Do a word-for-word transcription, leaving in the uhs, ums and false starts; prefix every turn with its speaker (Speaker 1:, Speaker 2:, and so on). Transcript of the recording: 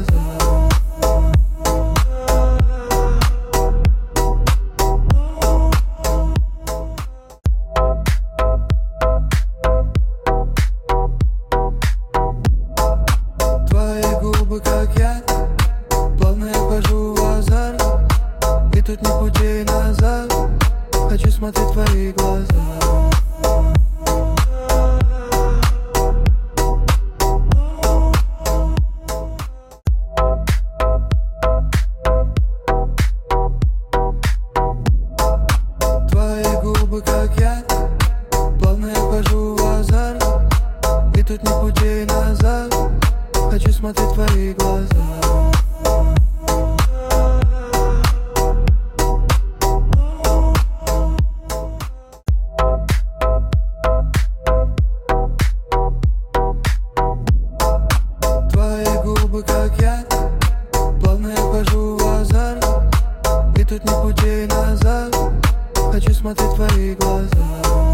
Speaker 1: глаза. Твои губы, как я, плавно я вхожу в азарт, и тут ни путей назад. Хочу смотреть в твои глаза. Твои губы, как я, плавно я вхожу в азарт, и тут ни путей назад. Хочу смотреть в твои глаза. Твои губы, как я, плавно я вхожу в азарт, и тут ни путей назад. Хочу смотреть в твои глаза.